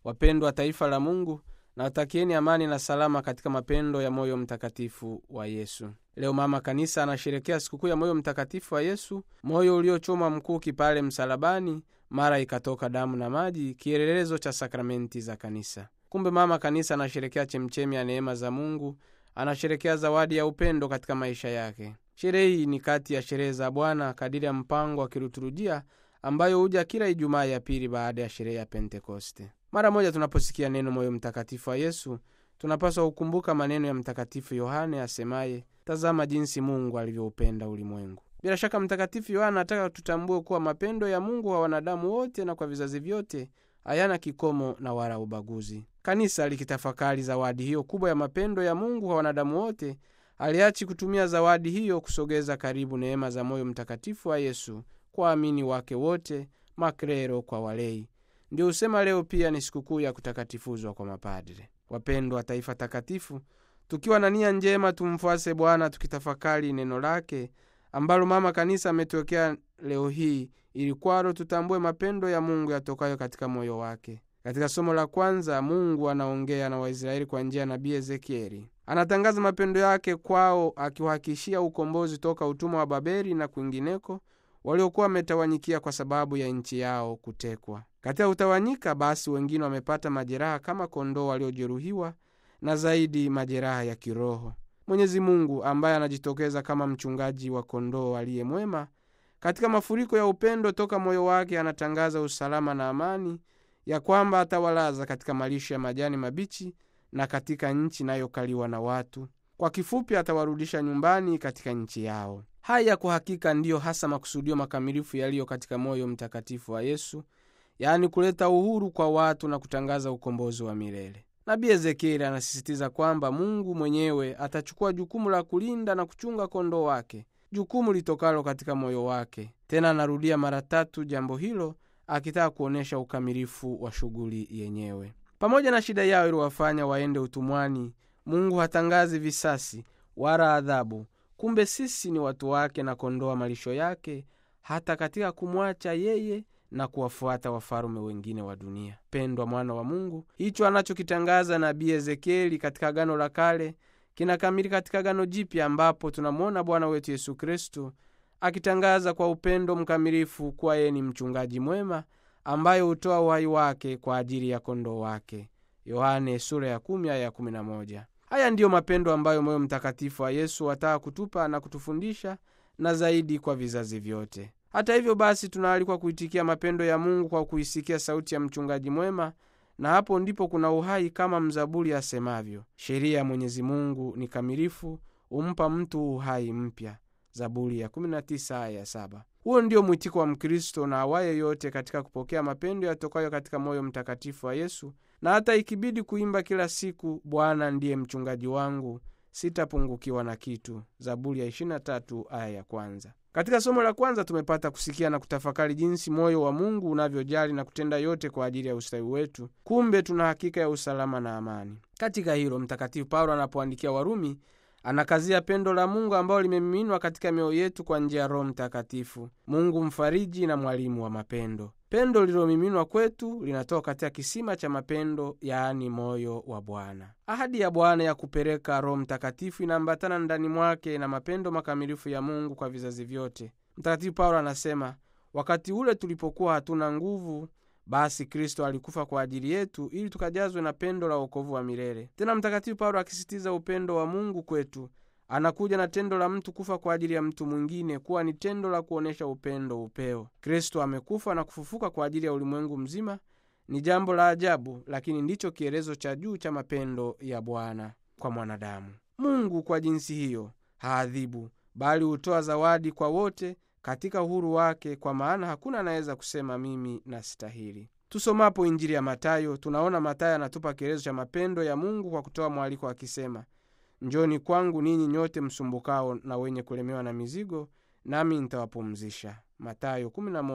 Wapendwa taifa la Mungu, na watakieni amani na salama katika mapendo ya moyo mtakatifu wa Yesu. Leo mama kanisa anasherehekea sikukuu ya moyo mtakatifu wa Yesu, moyo uliochoma mkuki pale msalabani, mara ikatoka damu na maji, kielelezo cha sakramenti za kanisa. Kumbe mama kanisa anasherehekea chemchemi ya neema za Mungu, anasherehekea zawadi ya upendo katika maisha yake. Sherehe hii ni kati ya sherehe za Bwana kadiri ya mpango wa kiliturujia ambayo huja kila Ijumaa ya pili baada ya sherehe ya Pentekoste. Mara moja tunaposikia neno moyo mtakatifu wa Yesu, tunapaswa kukumbuka maneno ya Mtakatifu Yohane asemaye, tazama jinsi Mungu alivyoupenda ulimwengu. Bila shaka Mtakatifu Yohane anataka tutambue kuwa mapendo ya Mungu kwa wanadamu wote na kwa vizazi vyote hayana kikomo na wala ubaguzi. Kanisa likitafakari zawadi hiyo kubwa ya mapendo ya Mungu kwa wanadamu wote, aliachi kutumia zawadi hiyo kusogeza karibu neema za moyo mtakatifu wa Yesu kwa waamini wake wote, maklero kwa walei. Ndio usema leo pia ni sikukuu ya kutakatifuzwa kwa mapadre. Wapendwa taifa takatifu, tukiwa na nia njema tumfuase Bwana tukitafakari neno lake ambalo mama kanisa ametuwekea leo hii, ili kwalo tutambue mapendo ya Mungu yatokayo katika moyo wake. Katika somo la kwanza, Mungu anaongea na Waisraeli kwa njia ya nabii Ezekieli. Anatangaza mapendo yake kwao, akiwahakishia ukombozi toka utumwa wa Babeli na kwingineko waliokuwa wametawanyikia kwa sababu ya nchi yao kutekwa. Katika utawanyika basi, wengine wamepata majeraha kama kondoo waliojeruhiwa, na zaidi majeraha ya kiroho. Mwenyezi Mungu ambaye anajitokeza kama mchungaji wa kondoo aliye mwema, katika mafuriko ya upendo toka moyo wake anatangaza usalama na amani, ya kwamba atawalaza katika malisho ya majani mabichi na katika nchi inayokaliwa na watu. Kwa kifupi, atawarudisha nyumbani katika nchi yao. Haya kwa hakika ndiyo hasa makusudio makamilifu yaliyo katika moyo mtakatifu wa Yesu, yaani kuleta uhuru kwa watu na kutangaza ukombozi wa milele. Nabii Ezekieli anasisitiza kwamba Mungu mwenyewe atachukua jukumu la kulinda na kuchunga kondoo wake, jukumu litokalo katika moyo wake. Tena anarudia mara 3 jambo hilo, akitaka kuonesha ukamilifu wa shughuli yenyewe. Pamoja na shida yao iliwafanya waende utumwani, Mungu hatangazi visasi wala adhabu. Kumbe sisi ni watu wake na kondoo malisho yake, hata katika kumwacha yeye na kuwafuata wafarume wengine wa dunia. Pendwa mwana wa Mungu, hicho anachokitangaza nabii Ezekieli katika Agano la Kale kinakamilika katika Agano Jipya, ambapo tunamwona Bwana wetu Yesu Kristo akitangaza kwa upendo mkamilifu kuwa yeye ni mchungaji mwema ambaye hutoa uhai wake kwa ajili ya kondoo wake. Yohane sura ya 10 aya 11. Haya ndiyo mapendo ambayo moyo mtakatifu wa Yesu wataka kutupa na kutufundisha, na zaidi kwa vizazi vyote. Hata hivyo basi, tunaalikwa kuitikia mapendo ya Mungu kwa kuisikia sauti ya mchungaji mwema, na hapo ndipo kuna uhai, kama mzaburi asemavyo, sheria ya Mwenyezi Mungu ni kamilifu, umpa mtu uhai mpya. Zaburi ya 19 aya 7. Huo ndio mwitiko wa Mkristo na awaye yote katika kupokea mapendo yatokayo katika moyo mtakatifu wa Yesu, na hata ikibidi kuimba kila siku, Bwana ndiye mchungaji wangu, sitapungukiwa na kitu. Zaburi ya 23 aya ya 1. Katika somo la kwanza tumepata kusikia na kutafakari jinsi moyo wa Mungu unavyojali na kutenda yote kwa ajili ya ustawi wetu. Kumbe tuna hakika ya usalama na amani. Katika hilo Mtakatifu Paulo anapoandikia Warumi anakazia pendo la Mungu ambalo limemiminwa katika mioyo yetu kwa njia ya Roho Mtakatifu, Mungu mfariji na mwalimu wa mapendo. Pendo lilomiminwa kwetu linatoka katika kisima cha mapendo, yaani moyo wa Bwana. Ahadi ya Bwana ya kupeleka Roho Mtakatifu inaambatana ndani mwake na mapendo makamilifu ya Mungu kwa vizazi vyote. Mtakatifu Paulo anasema, wakati ule tulipokuwa hatuna nguvu, basi Kristo alikufa kwa ajili yetu ili tukajazwe na pendo la wokovu wa milele. Tena Mtakatifu Paulo akisisitiza upendo wa Mungu kwetu, anakuja na tendo la mtu kufa kwa ajili ya mtu mwingine kuwa ni tendo la kuonesha upeo. Kristo amekufa na kufufuka kwa ajili ya ulimwengu mzima. Ni jambo la ajabu, lakini ndicho kielezo cha juu cha mapendo ya Bwana kwa mwanadamu. Mungu kwa jinsi hiyo haadhibu, bali hutoa zawadi kwa wote katika uhuru wake, kwa maana hakuna anaweza kusema mimi nastahili. Tusomapo Injili ya Mathayo, tunaona Mathayo anatupa kielezo cha mapendo ya Mungu kwa kutoa mwaliko akisema, njoni kwangu ninyi nyote msumbukao na wenye kulemewa na mizigo, nami nitawapumzisha. Mathayo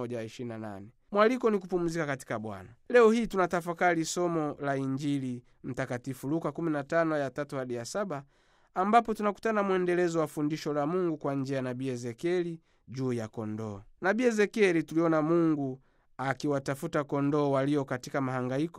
11:28. Mwaliko ni kupumzika katika Bwana. Leo hii tunatafakari somo la Injili Mtakatifu Luka 15 aya 3 hadi 7, ambapo tunakutana mwendelezo wa fundisho la Mungu kwa njia ya nabii Ezekieli juu ya kondoo. Nabii Ezekieli tuliona Mungu akiwatafuta kondoo walio katika mahangaiko,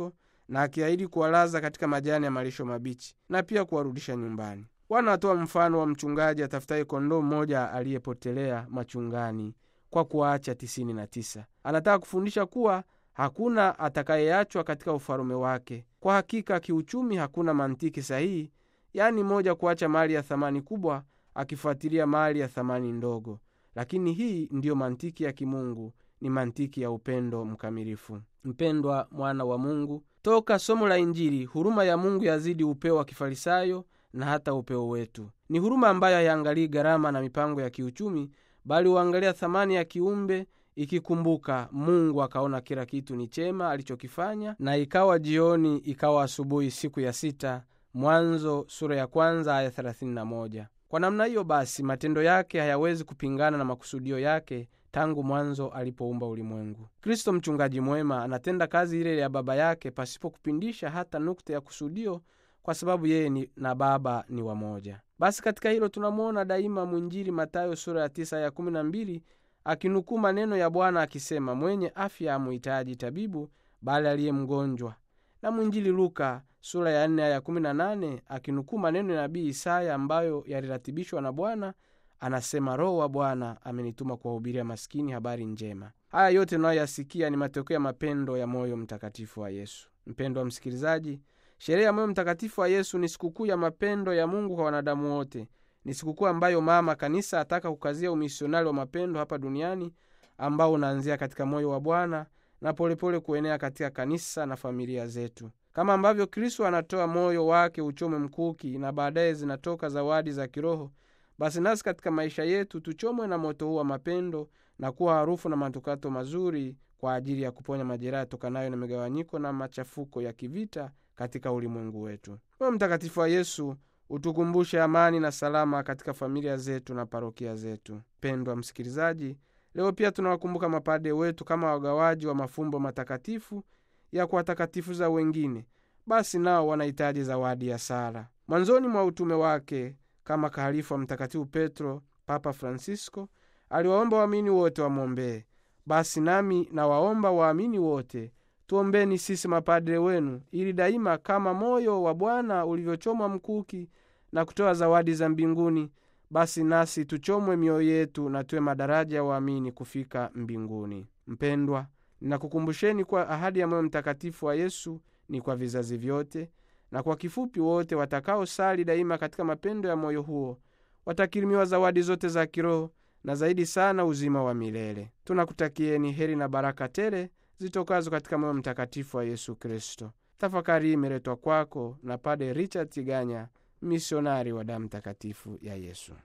na akiahidi kuwalaza katika majani ya malisho mabichi na pia kuwarudisha nyumbani. Bwana atoa mfano wa mchungaji atafutaye kondoo mmoja aliyepotelea machungani kwa kuacha 99. Anataka kufundisha kuwa hakuna atakayeachwa katika ufalme wake. Kwa hakika kiuchumi hakuna mantiki sahihi, yaani moja kuacha mali ya thamani kubwa akifuatilia mali ya thamani ndogo. Lakini hii ndiyo mantiki ya kimungu, ni mantiki ya upendo mkamilifu. Mpendwa mwana wa Mungu, toka somo la Injili, huruma ya Mungu yazidi upeo wa kifarisayo na hata upeo wetu. Ni huruma ambayo haiangalii gharama na mipango ya kiuchumi, bali huangalia thamani ya kiumbe, ikikumbuka Mungu akaona kila kitu ni chema alichokifanya, na ikawa jioni ikawa asubuhi siku ya 6. Mwanzo sura ya 1 aya 31. Kwa namna hiyo basi matendo yake hayawezi kupingana na makusudio yake tangu mwanzo alipoumba ulimwengu. Kristo mchungaji mwema anatenda kazi ile ya Baba yake pasipo kupindisha hata nukta ya kusudio, kwa sababu yeye na Baba ni wamoja. Basi katika hilo tunamuona daima mwinjili Mathayo sura ya 9 aya 12 akinukuu maneno ya Bwana akisema, mwenye afya hamuhitaji tabibu bali aliye mgonjwa, na mwinjili Luka sura ya 4 aya 18 akinukuu maneno ya nabii Isaya ambayo yaliratibishwa na Bwana, anasema, Roho wa Bwana amenituma kuwahubiria maskini habari njema. Haya yote tunayoyasikia ni matokeo ya mapendo ya moyo mtakatifu wa Yesu. Mpendwa msikilizaji, sherehe ya moyo mtakatifu wa Yesu ni sikukuu ya mapendo ya Mungu kwa wanadamu wote. Ni sikukuu ambayo mama kanisa ataka kukazia umisionari wa mapendo hapa duniani, ambao unaanzia katika moyo wa Bwana na polepole kuenea katika kanisa na familia zetu. Kama ambavyo Kristo anatoa moyo wake uchome mkuki na baadaye zinatoka zawadi za kiroho, basi nasi katika maisha yetu tuchomwe na moto huu wa mapendo na kuwa harufu na manukato mazuri kwa ajili ya kuponya majeraha tokanayo na migawanyiko na machafuko ya kivita katika ulimwengu wetu. Moyo mtakatifu wa Yesu utukumbushe amani na salama katika familia zetu na parokia zetu. Pendwa msikilizaji, leo pia tunawakumbuka mapade wetu kama wagawaji wa mafumbo matakatifu ya kuwatakatifuza wengine. Basi nao wanahitaji zawadi ya sala. Mwanzoni mwa utume wake kama kahalifu wa Mtakatifu Petro, Papa Francisco aliwaomba waamini wote wamwombee. Basi nami nawaomba waamini wote tuombeni sisi mapadre wenu, ili daima kama moyo wa Bwana ulivyochomwa mkuki na kutoa zawadi za mbinguni, basi nasi tuchomwe mioyo yetu na tuwe madaraja ya waamini kufika mbinguni. Mpendwa, ninakukumbusheni kwa ahadi ya moyo mtakatifu wa Yesu ni kwa vizazi vyote, na kwa kifupi wote watakao sali daima katika mapendo ya moyo huo watakirimiwa zawadi zote za kiroho na zaidi sana uzima wa milele. Tunakutakieni heri na baraka tele zitokazo katika moyo mtakatifu wa Yesu Kristo. Tafakari imeletwa kwako na Padre Richard Tiganya, misionari wa damu takatifu ya Yesu.